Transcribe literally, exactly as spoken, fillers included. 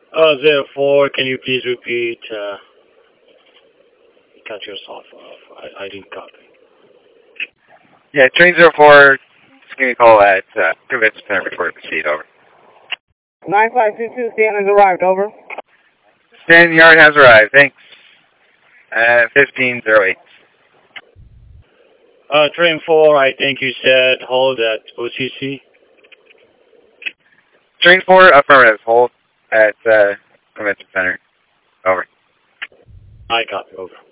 Uh, therefore, can you please repeat? Uh, cut yourself off. I, I didn't copy. Yeah, train zero four, just give me a call at uh, Convention Center before the proceed, over. nine five two two, Stan has arrived, over. Stan Yard has arrived, thanks. Uh, fifteen oh eight. Uh, train four, I think you said hold at O C C. Train four, affirmative, hold at uh, Convention Center, over. I copy, over.